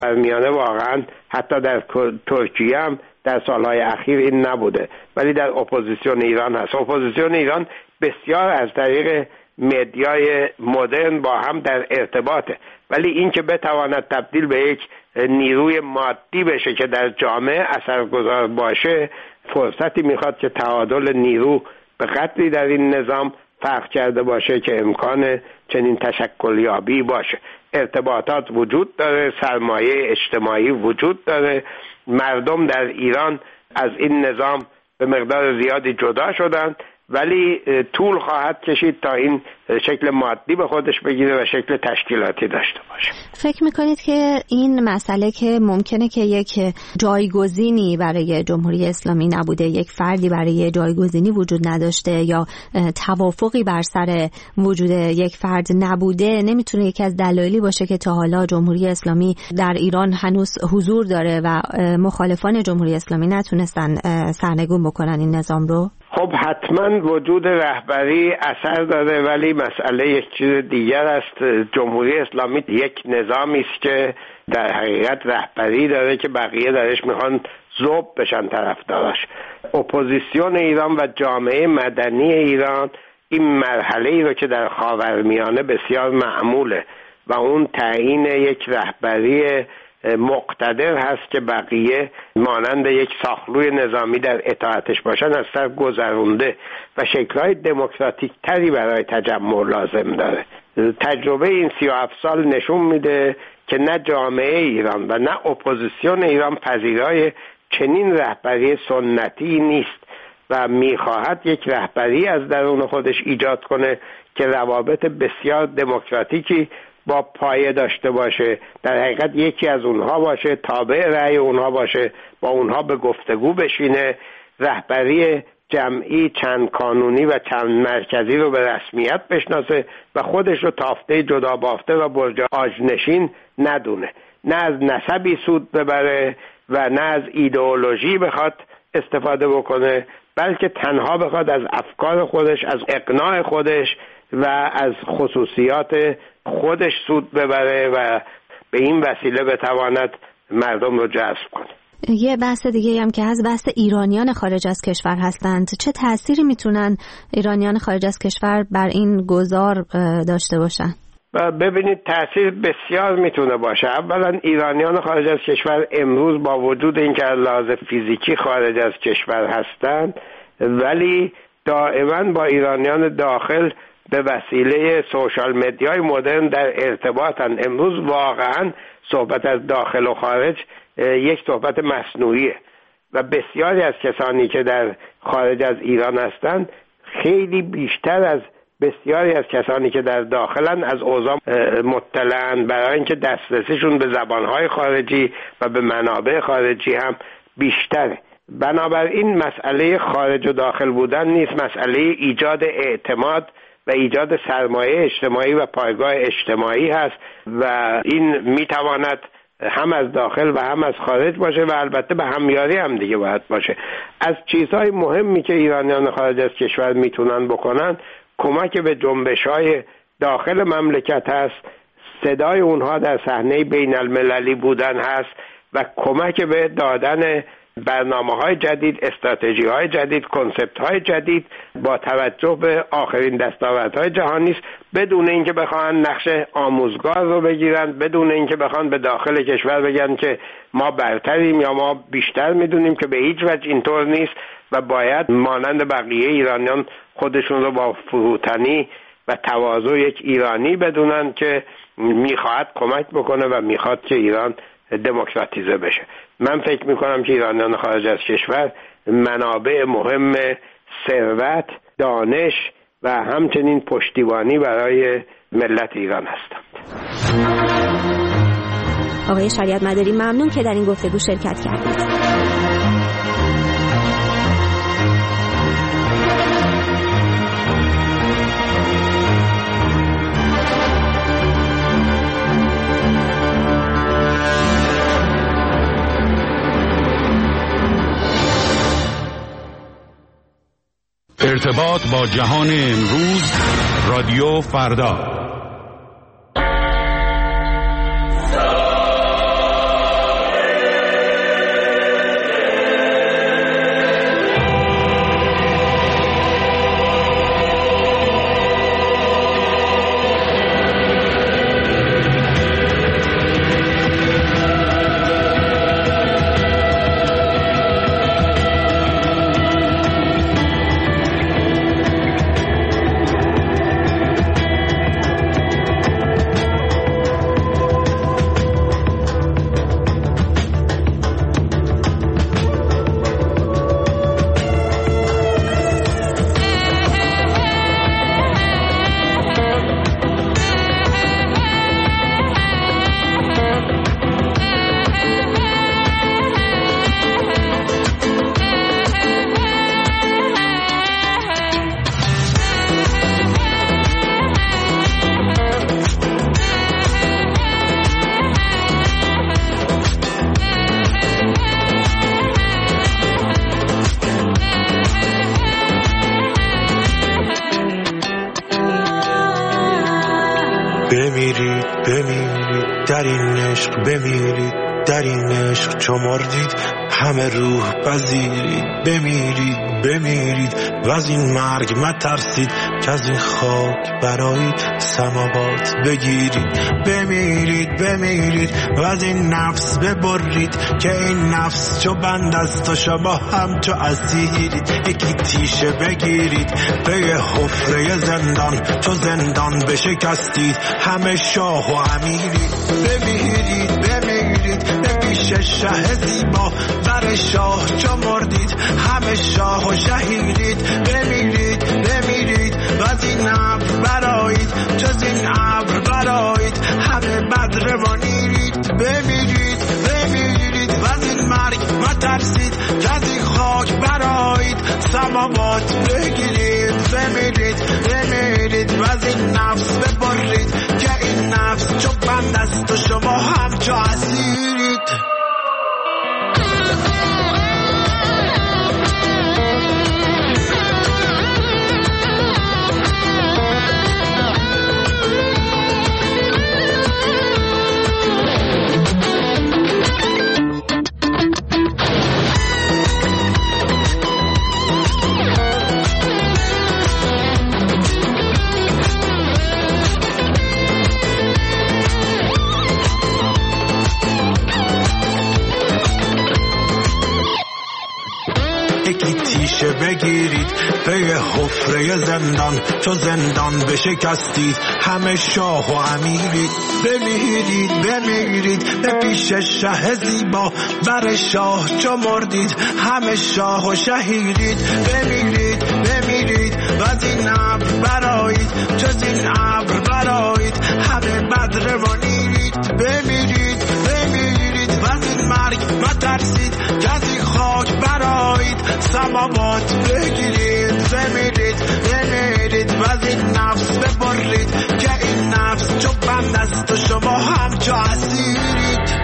خاورمیانه واقعا حتی در ترکیه هم در سالهای اخیر این نبوده، ولی در اپوزیسیون ایران هست. اپوزیسیون ایران بسیار از طریق مدیای مدرن با هم در ارتباطه، ولی این که بتواند تبدیل به یک نیروی مادی بشه که در جامعه اثرگذار باشه، فرصتی میخواد که تعادل نیرو به قدری در این نظام فرق کرده باشه که امکان چنین تشکلیابی باشه. ارتباطات وجود داره، سرمایه اجتماعی وجود داره، مردم در ایران از این نظام به مقدار زیادی جدا شدن، ولی طول خواهد کشید تا این شکل مادی به خودش بگیره و شکل تشکیلاتی داشته باشه. فکر میکنید که این مسئله که ممکنه که یک جایگزینی برای جمهوری اسلامی نبوده، یک فردی برای جایگزینی وجود نداشته یا توافقی بر سر وجود یک فرد نبوده، نمیتونه یکی از دلایلی باشه که تا حالا جمهوری اسلامی در ایران هنوز حضور داره و مخالفان جمهوری اسلامی نتونستن سرنگون بکنن این نظام رو؟ خب حتما وجود رهبری اثر داره، ولی مسئله یک چیز دیگر است. جمهوری اسلامی یک نظامی است که در حقیقت رهبری داره که بقیه درش میخوان ذوب بشن طرفداراش. اپوزیسیون ایران و جامعه مدنی ایران این مرحله‌ای رو که در خاورمیانه بسیار معموله و اون تعیین یک رهبری مقتدر هست که بقیه مانند یک ساخلوی نظامی در اطاعتش باشن، از سر گذرونده و شکل‌های دموکراتیک تری برای تجمع لازم داره. تجربه این 37 سال نشون میده که نه جامعه ایران و نه اپوزیسیون ایران پذیرای چنین رهبری سنتی نیست و میخواهد یک رهبری از درون خودش ایجاد کنه که روابط بسیار دموکراتیکی با پایه داشته باشه، در حقیقت یکی از اونها باشه، تابع رأی اونها باشه، با اونها به گفتگو بشینه، رهبری جمعی چند کانونی و چند مرکزی رو به رسمیت بشناسه و خودش رو تافته جدا بافته و برج آجنشین ندونه، نه از نسبی سود ببره و نه از ایدئولوژی بخواد استفاده بکنه، بلکه تنها بخواد از افکار خودش، از اقناع خودش و از خصوصیات خودش سود ببره و به این وسیله بتواند مردم رو جذب کنه. یه بحث دیگه هم که از بحث ایرانیان خارج از کشور هستند، چه تأثیری میتونن ایرانیان خارج از کشور بر این گذار داشته باشن؟ ببینید تأثیر بسیار میتونه باشه. اولا ایرانیان خارج از کشور امروز با وجود اینکه از لحاظ فیزیکی خارج از کشور هستند، ولی دائما با ایرانیان داخل به وسیله سوشال مدیای مدرن در ارتباطن. امروز واقعا صحبت از داخل و خارج یک صحبت مصنوعیه و بسیاری از کسانی که در خارج از ایران هستند خیلی بیشتر از بسیاری از کسانی که در داخلن از اوضاع مطلعن، برای اینکه دسترسیشون به زبانهای خارجی و به منابع خارجی هم بیشتره. بنابراین مسئله خارج و داخل بودن نیست، مسئله ایجاد اعتماد و ایجاد سرمایه اجتماعی و پایگاه اجتماعی هست و این میتواند هم از داخل و هم از خارج باشه و البته به همیاری هم دیگه باید باشه. از چیزهای مهمی که ایرانیان خارج از کشور میتونن بکنن کمک به جنبش‌های داخل مملکت هست، صدای اونها در صحنه بین المللی بودن هست و کمک به دادن برنامه‌های جدید، استراتژی‌های جدید، کنسپت‌های جدید با توجه به آخرین دستاوردهای جهانی است، بدون اینکه بخوان نقش آموزگار رو بگیرن، بدون اینکه بخوان به داخل کشور بگن که ما برتریم یا ما بیشتر میدونیم، که به هیچ وجه اینطور نیست و باید مانند بقیه ایرانیان خودشون رو با فروتنی و تواضع یک ایرانی بدونن که میخواد کمک بکنه و میخواد که ایران دموکراتیزه بشه. من فکر میکنم که ایرانیان خارج از کشور منابع مهم ثروت، دانش و همچنین پشتیبانی برای ملت ایران هستند. آقای شریعت مداری ممنون که در این گفتگو شرکت کردید. ارتباط با جهان امروز، رادیو فردا. در این عشق بمیرید، در این عشق چو مردید همه روح پذیرید. بمیرید بمیرید و از این مرگ مترسید که از این خاک برایید سماوات بگیرید. بمیرید بمیرید و از این نفس ببرید که این نفس چو بند است و شما هم چو اسیرید. یکی تیشه بگیرید به حفره زندان، چو زندان بشکستید همه شاه و امیرید. بمیرید بمیرید به پیش شه زیبا، بر شاه چو مردید همه شاه و شهیدید. بمیرید بمیرید و از این ابر برایید، جز این ابر برایید همه بدر و نیرید. بمیرید بمیرید و از این مرگ مترسید که از این خاک برایید سماوات بگیرید. بمیرید بمیرید و از این نفس ببرید که این نفس چو بند است و شما هم چو اسیرید. بگیرید به حفره زندان، چو زندان بشکستید همه شاه و امیرید. بمیرید بمیرید به پیش شه زیبا، بر شاه چو مردید همه شاه و شهیدید. بمیرید بمیرید و از این ابر برایید، جز این ابر برایید همه بدر و نیرید. بمیرید بمیرید و از این مرگ مترسید که از این خاک برایید سماوات بگیرید. بمیرید بمیرید و از این نفس ببرید که این نفس چو بند است و شما هم چو اسیرید.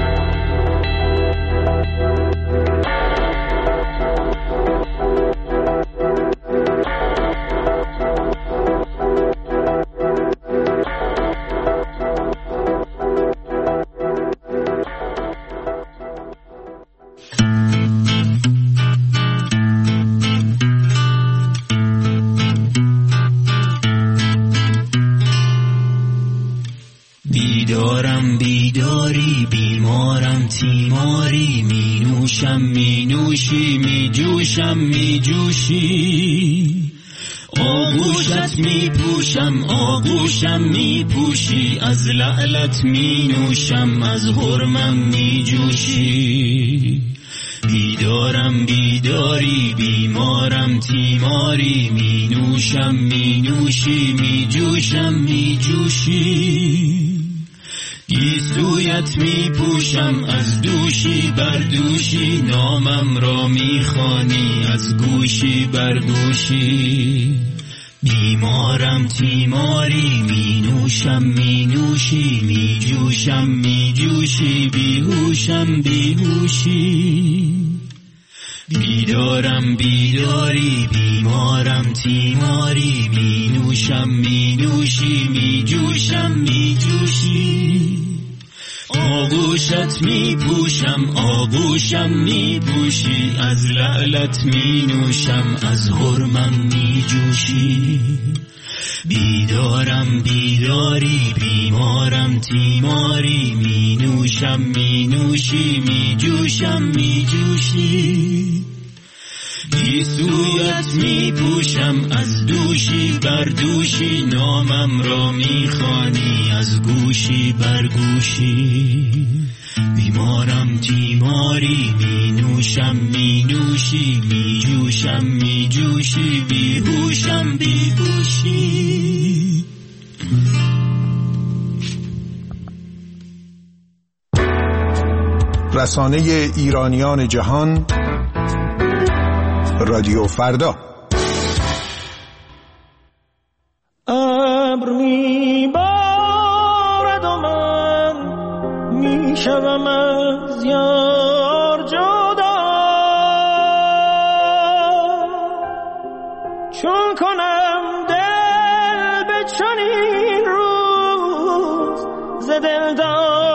بیدارم بیداری، بیمارم تیماری، می نوشم می نوشی، می جوشم می جوشی. آغوشت می پوشم آغوشم می پوشی، از لعلت می نوشم از حرمم می جوشی. بیدارم بیداری، بیمارم تیماری، می نوشم می نوشی، می جوشم می جوشی. گیسویت می پوشم از دوشی بر دوشی، نامم را می خوانی از گوشی بر گوشی. بیمارم تیماری، می نوشم می نوشی، می جوشم می جوشی، بیهوشم بیهوشی. بیدارم بیداری، بیمارم تیماری، می نوشم می نوشی، می جوشم می جوشی. آغوشت می پوشم آغوشم می پوشی، از لعلت می نوشم از حرمم می جوشی. بیدارم بیداری، بیمارم تیماری، می نوشم می نوشی، می جوشم می جوشی. گیسویت می پوشم از دوشی بر دوشی، نامم را می خوانی از گوشی بر گوشی. بیمارم تیماری، می نوشم می نوشی، می جوشم می جوشی، بیهوشم بیهوشی. رسانه ایرانیان جهان، رادیو فردا. ابر میبارد و من میشوم از یار جدا، چون کنم دل به چنین روز ز دلدار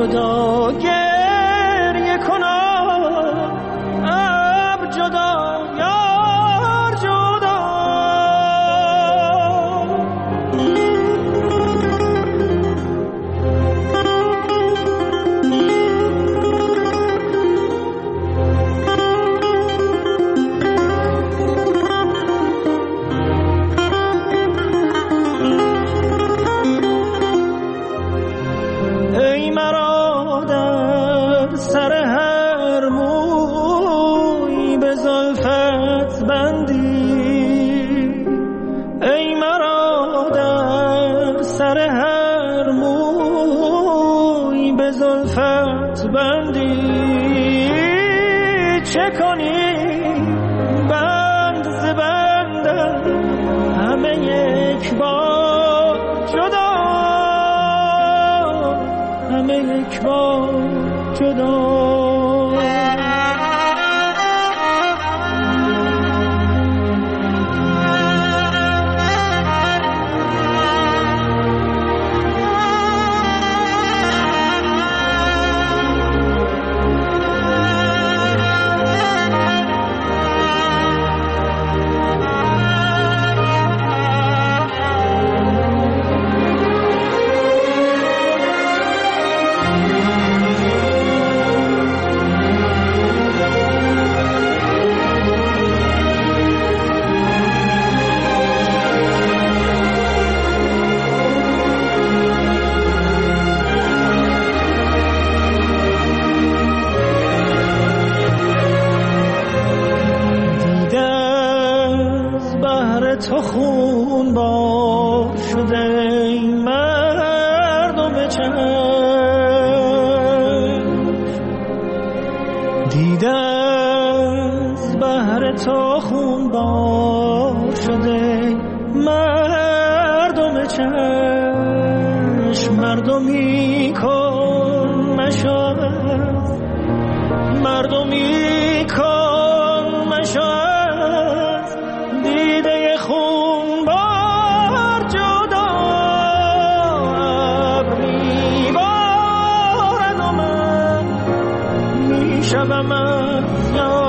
جدا گریه کنم، اب جدا یار جدا. ای مرا در سر هر موی به زلفت بندی، ای مرا در سر هر موی به زلفت بندی. چه کنی بند ز بندم همه یک بار جدا، همه یک بار جدا. تو خون بار شده ای مردم چشم، دیده از بهر تو خون بار شده مردم چشم. مردمی کن مشاهد، مردمی کن مشاهد، دیده خون بار جدا. ابری بارد و من میشوم از یار